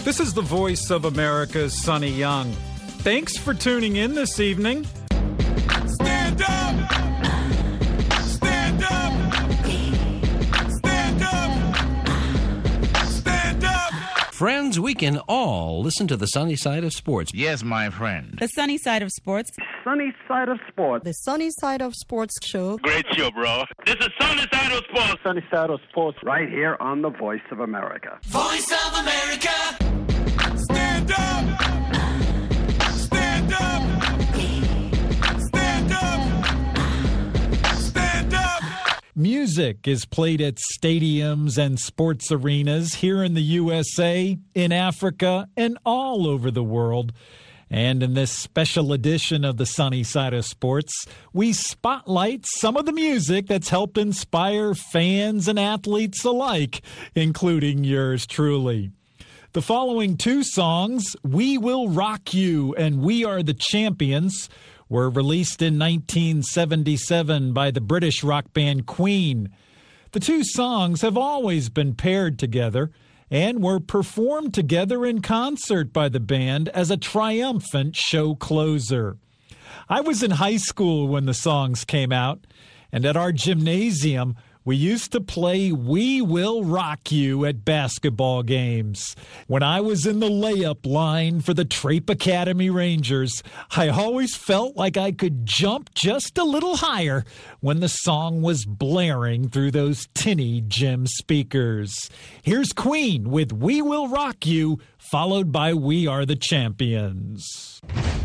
This is the voice of America's Sonny Young. Thanks for tuning in this evening. Stand up! Stand up! Stand up! Stand up! Friends, we can all listen to the sunny side of sports. Yes, my friend. The sunny side of sports. Sunny Side of Sports. The Sunny Side of Sports show. Great show, bro. This is Sunny Side of Sports. Sunny Side of Sports right here on the Voice of America. Voice of America! Stand up! Stand up! Stand up! Stand up! Music is played at stadiums and sports arenas here in the USA, in Africa, and all over the world. And in this special edition of the Sunny Side of Sports, we spotlight some of the music that's helped inspire fans and athletes alike, including yours truly. The following two songs, We Will Rock You and We Are the Champions, were released in 1977 by the British rock band Queen. The two songs have always been paired together and were performed together in concert by the band as a triumphant show closer. I was in high school when the songs came out, and at our gymnasium, we used to play We Will Rock You at basketball games. When I was in the layup line for the Trape Academy Rangers, I always felt like I could jump just a little higher when the song was blaring through those tinny gym speakers. Here's Queen with We Will Rock You, followed by We Are the Champions.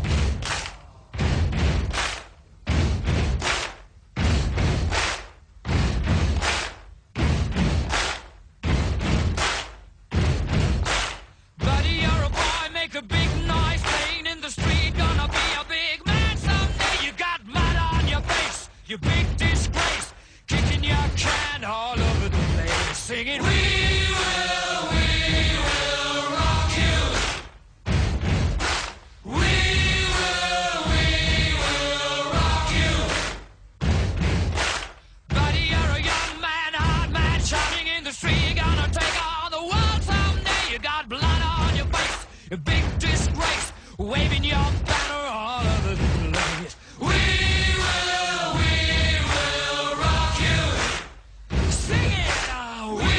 A big noise playing in the street, gonna be a big man someday. You got mud on your face, you big disgrace, kicking your can all over the place, singing we will rock you. We will rock you. Buddy, you're a young man, hard man, shouting in the street, gonna take on the world someday. You got blood on your face, a big disgrace, waving your banner all over the place. We will rock you. Sing it now. We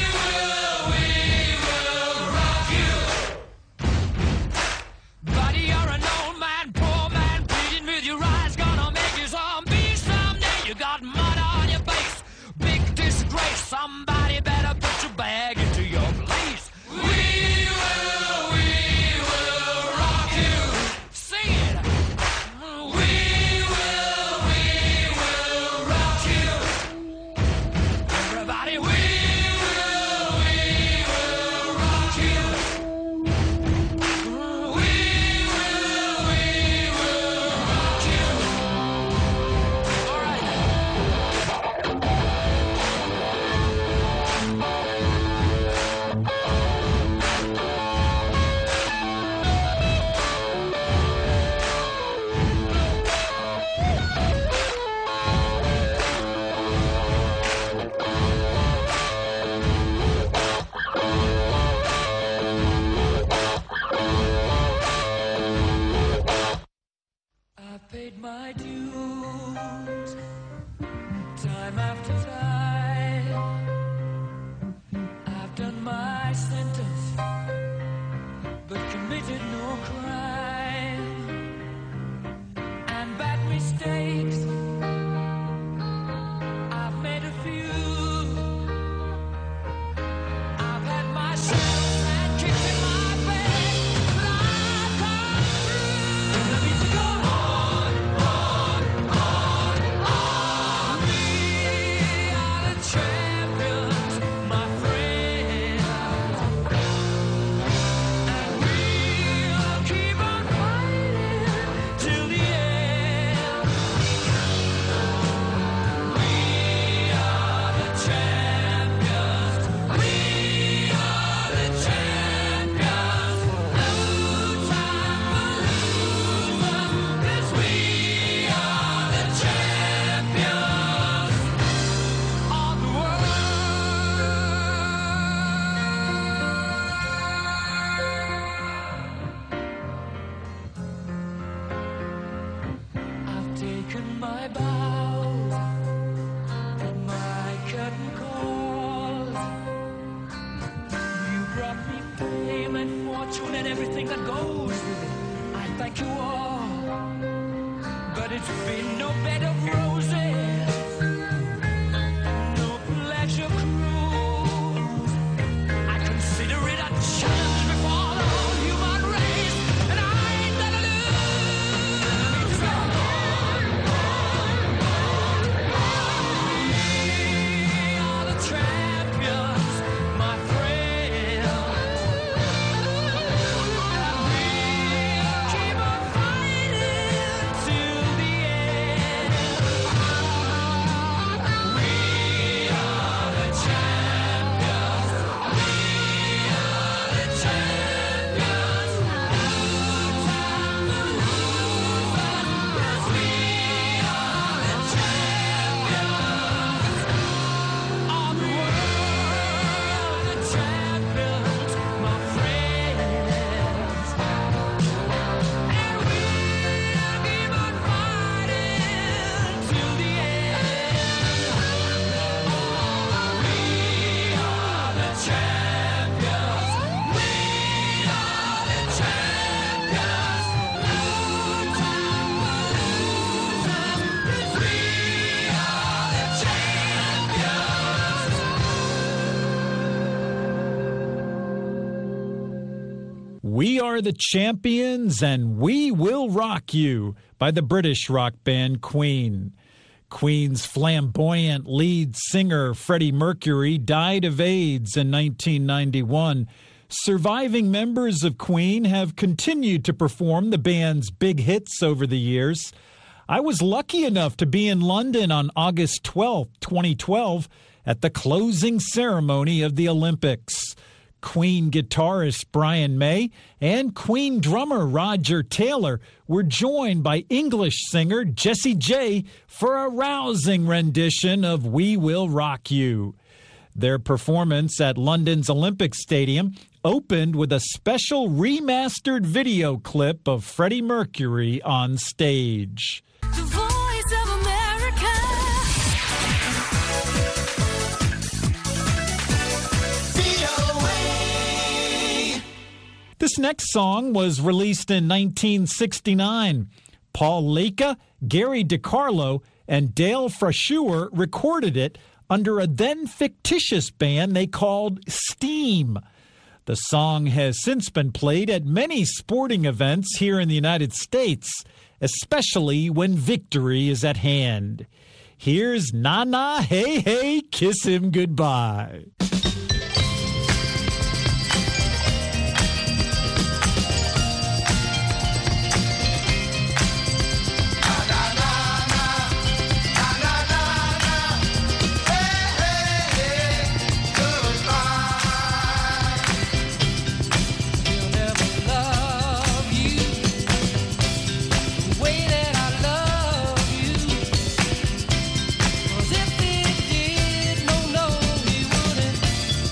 will rock you. Buddy, you're an old man, poor man, pleading with your eyes, gonna make you zombie someday. You got mud on your face, big disgrace. Somebody better put your bag into your place. We will rock you. Sing it. We will rock you. Everybody, we will rock you. We will rock you. All right. fortune and everything that goes with it. I thank you all, but it's been no bed of roses, no pleasure cruise. I consider it a challenge before the whole human race, and I ain't gonna lose. We are the champions, my friend. And we'll keep on fighting till the end. We are the champions. We are the champions. No time to lose, 'cause we are the champions of the world, the champions, my friends. And we'll keep on fighting till the end. We are the champions. We are the champions. No time for losing, 'cause we are the champions. We Are the Champions and We Will Rock You by the British rock band Queen. Queen's flamboyant lead singer Freddie Mercury died of AIDS in 1991. Surviving members of Queen have continued to perform the band's big hits over the years. I was lucky enough to be in London on August 12, 2012, at the closing ceremony of the Olympics. Queen guitarist Brian May and Queen drummer Roger Taylor were joined by English singer Jessie J for a rousing rendition of We Will Rock You. Their performance at London's Olympic Stadium opened with a special remastered video clip of Freddie Mercury on stage. The voice of America. This next song was released in 1969. Paul Leka, Gary DiCarlo, and Dale Frashuer recorded it under a then fictitious band they called Steam. The song has since been played at many sporting events here in the United States, especially when victory is at hand. Here's Na Na Hey Hey Kiss Him Goodbye. He'll never love you the way that I love you. 'Cause if he did, no, he wouldn't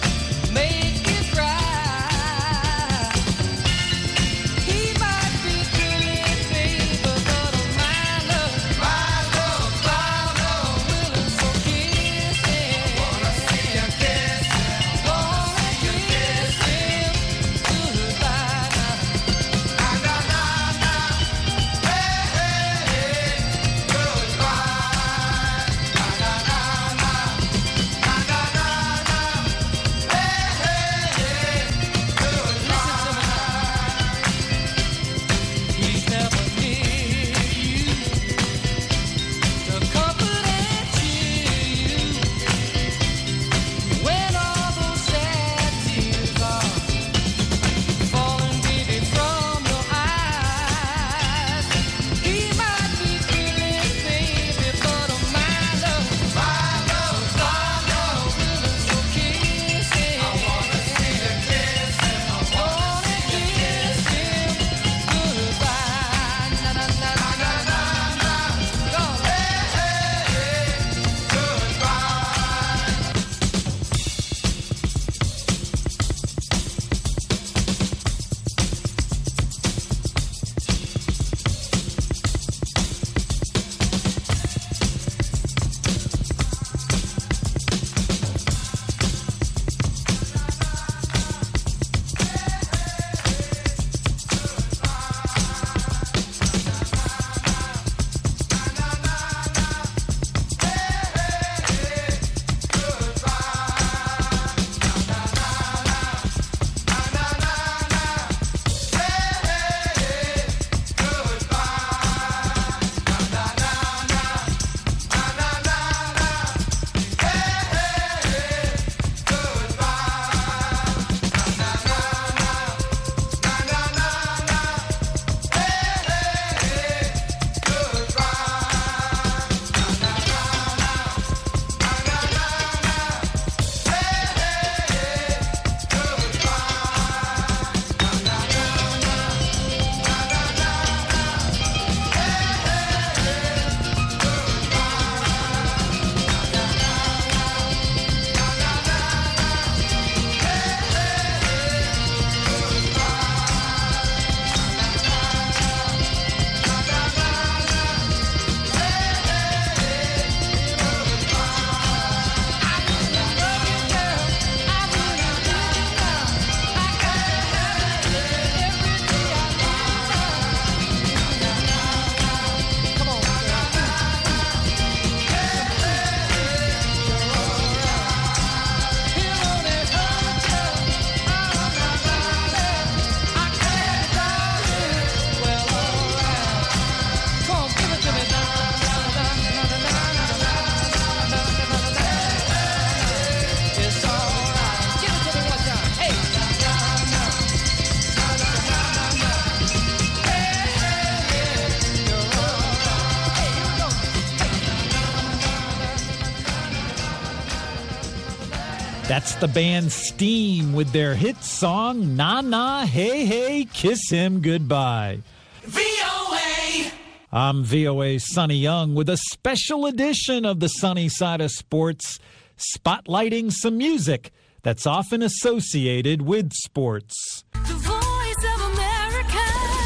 That's the band Steam with their hit song, Na Na Hey Hey, Kiss Him Goodbye. VOA. I'm VOA's Sonny Young with a special edition of the Sunny Side of Sports, spotlighting some music that's often associated with sports. The voice of America.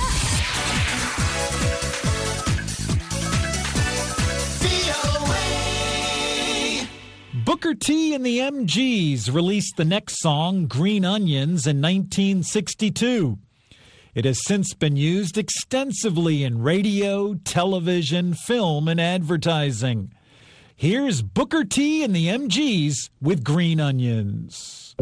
VOA. Booker T and the MGs released the next song, Green Onions, in 1962. It has since been used extensively in radio, television, film, and advertising. Here's Booker T and the MGs with Green Onions.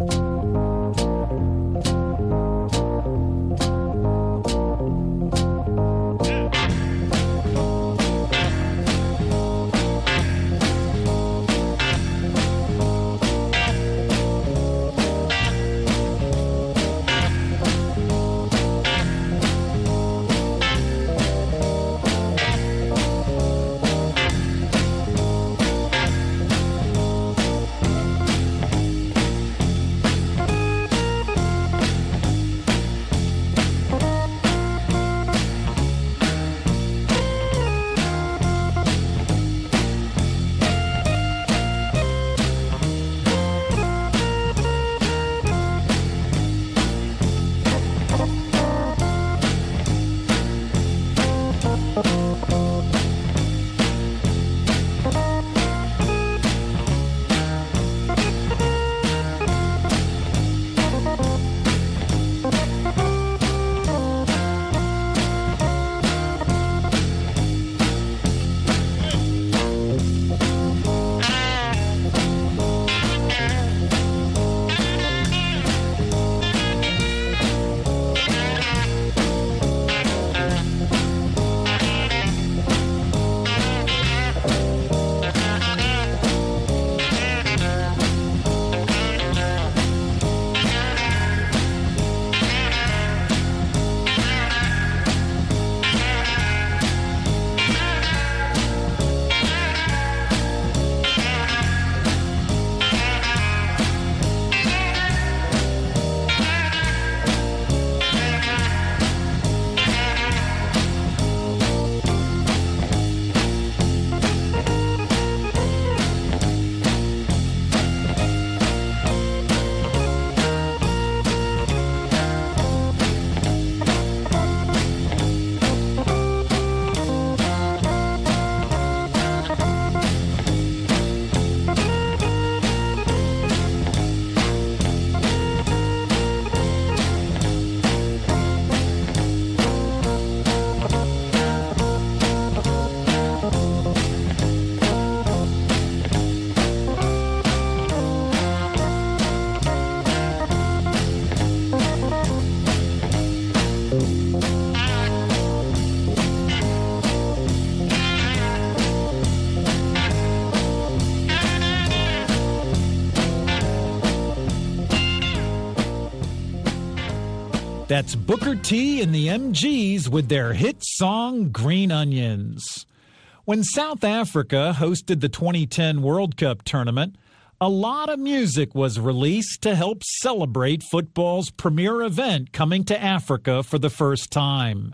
That's Booker T and the MGs with their hit song, Green Onions. When South Africa hosted the 2010 World Cup tournament, a lot of music was released to help celebrate football's premier event coming to Africa for the first time.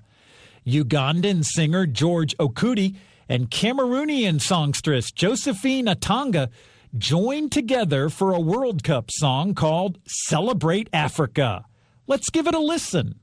Ugandan singer George Okuti and Cameroonian songstress Josephine Atanga joined together for a World Cup song called Celebrate Africa. Let's give it a listen.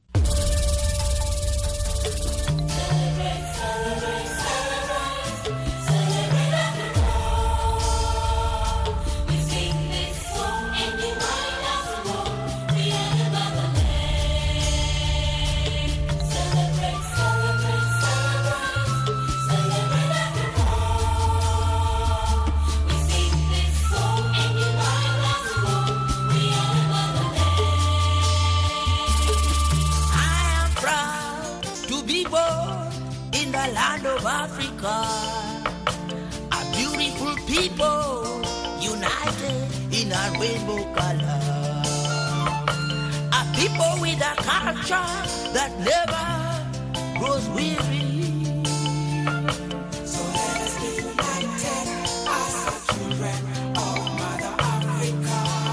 Land of Africa, a beautiful people united in a rainbow color, a people with a culture that never grows weary. So let us be united as the children of Mother Africa.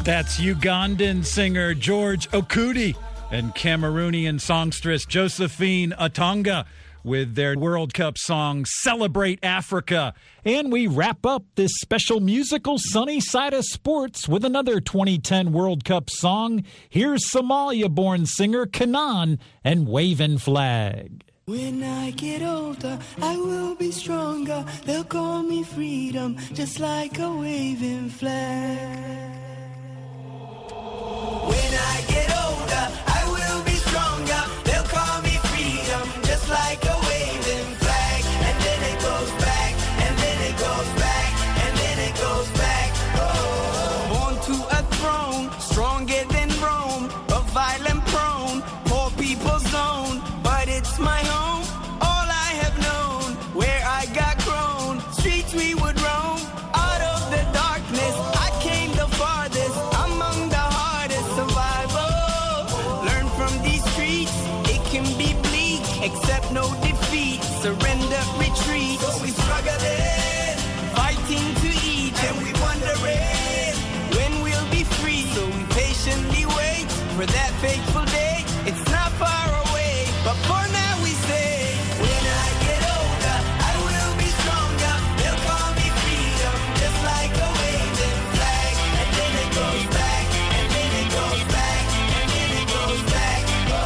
That's Ugandan singer George Okuti and Cameroonian songstress Josephine Atonga with their World Cup song Celebrate Africa. And we wrap up this special musical Sunny Side of Sports with another 2010 World Cup song. Here's Somalia-born singer Kanan and Wavin' Flag. When I get older, I will be stronger. They'll call me freedom, just like a waving flag. When I get older, I will be stronger. They'll call me freedom, just like a waving flag. And then it goes back, and then it goes back, and then it goes back. Oh. Born to a throne, stronger than Rome, but violent prone, poor people's zone. But it's my home, all I have known, where I got grown. Streets we would roam, out of the darkness. I came the farthest, among the hardest survival. Learn from these streets, it can be bleak, except no defeat. Surrender, retreat. So we struggling, fighting to eat, and we wondering when we'll be free. So we patiently wait for that fateful day. It's not far away, but for now we say, when I get older, I will be stronger. They'll call me freedom, just like a waving flag. And then it goes back, and then it goes back, and then it goes back.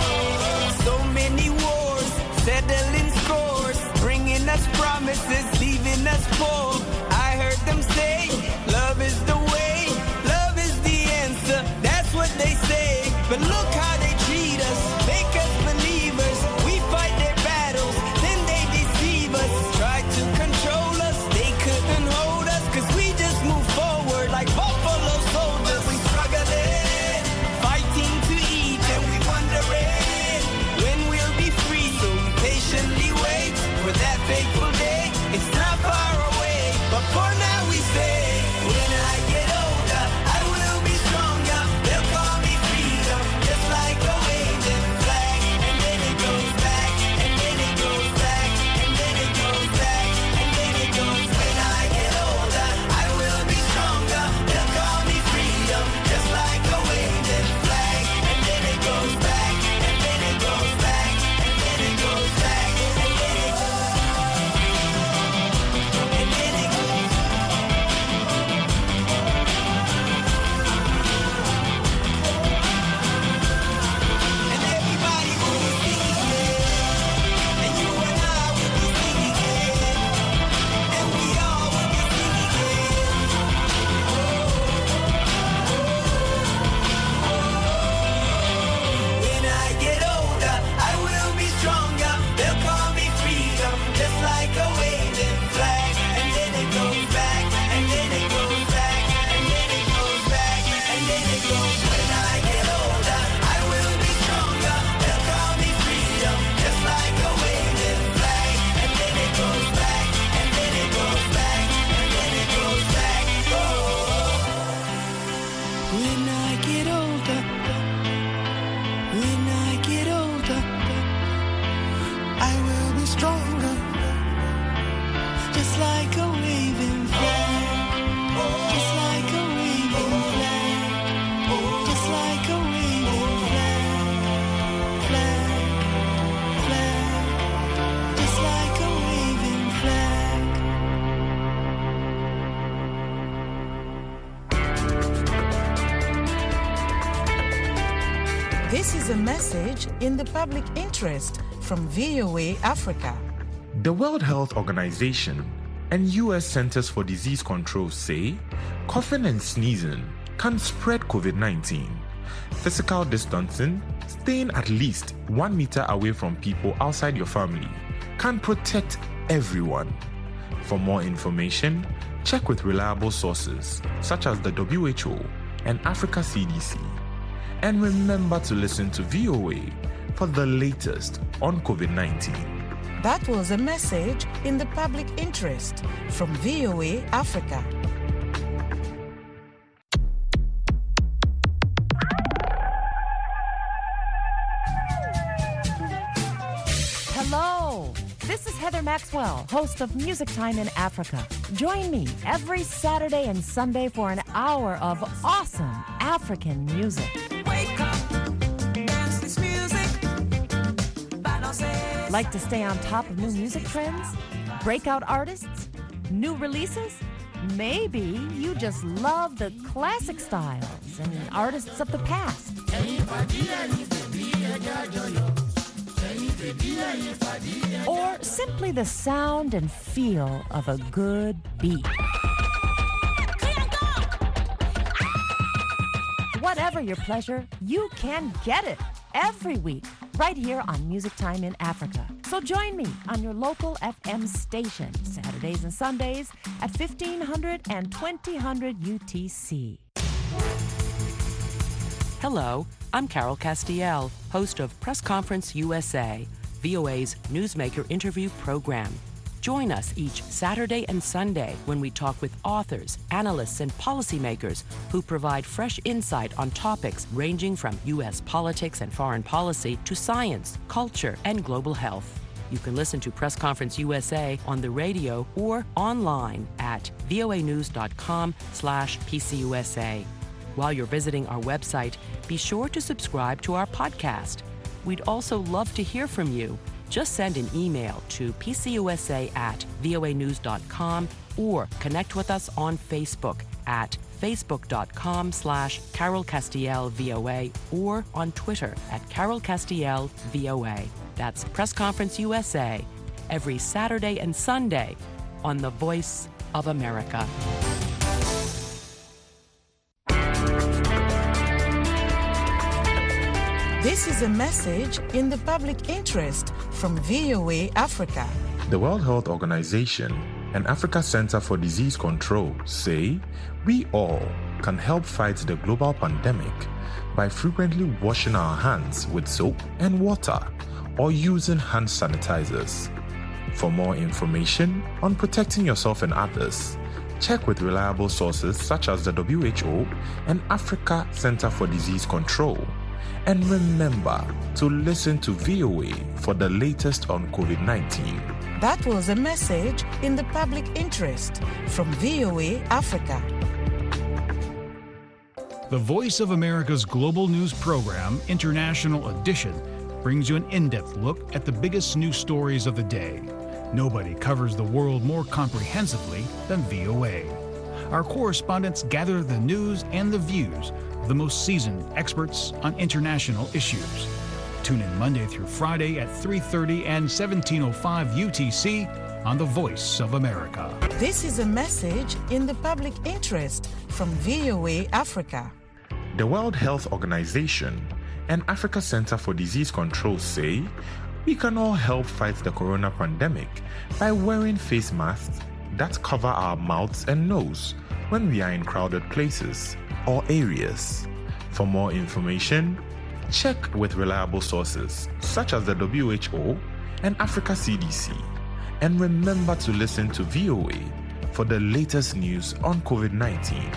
Oh. So many wars, settling scores, bringing us promises, leaving us poor. I heard them say, love is the way, love is the answer. That's what they say, but look how they treat us, make us believers. We fight their battles, then they deceive us. Try to control us, they couldn't hold us, cause we just move forward like buffalo soldiers. We struggling, fighting to eat, and we wondering when we'll be free. So we patiently wait for that fateful day. It's not far away, but for now we say, when I get older, I will be stronger. They'll call me freedom, just like a waving flag. And then it goes back, and then it goes back, and then it goes back, and then it goes. When I get older, I will be stronger. They'll call me freedom, just like a waving flag. And then it goes back, and then it goes back, and then it goes back, and then it goes. And then it goes. And everybody will be singing it, and you and I will be singing it, and we all will be singing it. When I get older, I will be stronger. They'll call me freedom, just like a waving flag. And then it goes back, and then it goes back, and then it goes back, and then it goes. When I get older, I will be stronger. They'll call me freedom, just like a waving flag. And then it goes back, and then it goes back, and then it goes back. Oh. When I get older, when I get older, I will be stronger, just like a waving flag, just like a waving flag, just like a waving flag, flag, just like a waving flag. This is a message in the public interest from VOA Africa. The World Health Organization and U.S. Centers for Disease Control say coughing and sneezing can spread COVID-19. Physical distancing, staying at least 1 meter away from people outside your family, can protect everyone. For more information, check with reliable sources such as the WHO and Africa CDC. And remember to listen to VOA for the latest on COVID-19. That was a message in the public interest from VOA Africa. Hello, this This is Heather Maxwell, host of Music Time in Africa. Join me every Saturday and Sunday for an hour of awesome African music. Wake up, dance this music. Like to stay on top of new music trends? Breakout artists? New releases? Maybe you just love the classic styles and artists of the past. Or simply the sound and feel of a good beat. Whatever your pleasure, you can get it every week right here on Music Time in Africa. So join me on your local FM station Saturdays and Sundays at 1500 and 2000 UTC. Hello, I'm Carol Castiel, host of Press Conference USA, VOA's newsmaker interview program. Join us each Saturday and Sunday when we talk with authors, analysts, and policymakers who provide fresh insight on topics ranging from U.S. politics and foreign policy to science, culture, and global health. You can listen to Press Conference USA on the radio or online at voanews.com/PCUSA. While you're visiting our website, be sure to subscribe to our podcast. We'd also love to hear from you. Just send an email to pcusa@voanews.com or connect with us on Facebook at facebook.com/Carol Castiel VOA or on Twitter at Carol Castiel VOA. That's Press Conference USA every Saturday and Sunday on The Voice of America. This is a message in the public interest from VOA Africa. The World Health Organization and Africa Center for Disease Control say we all can help fight the global pandemic by frequently washing our hands with soap and water or using hand sanitizers. For more information on protecting yourself and others, check with reliable sources such as the WHO and Africa Center for Disease Control. And remember to listen to VOA for the latest on COVID-19. That was a message in the public interest from VOA Africa. The Voice of America's global news program, International Edition, brings you an in-depth look at the biggest news stories of the day. Nobody covers the world more comprehensively than VOA. Our correspondents gather the news and the views of the most seasoned experts on international issues. Tune in Monday through Friday at 3:30 and 17:05 UTC on The Voice of America. This is a message in the public interest from VOA Africa. The World Health Organization and Africa Center for Disease Control say we can all help fight the corona pandemic by wearing face masks that cover our mouths and nose when we are in crowded places or areas. For more information, check with reliable sources such as the WHO and Africa CDC. And remember to listen to VOA for the latest news on COVID-19.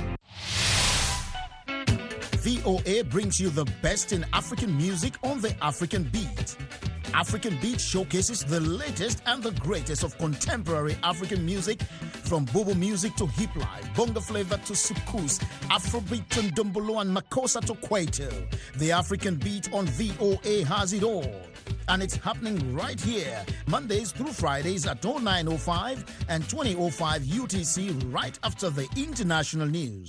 VOA brings you the best in African music on the African Beat. African Beat showcases the latest and the greatest of contemporary African music, from bobo music to hip life, bongo flavor to soukous, Afrobeat to ndombolo and makossa to kwaito. The African Beat on VOA has it all. And it's happening right here, Mondays through Fridays at 09:05 and 20:05 UTC, right after the international news.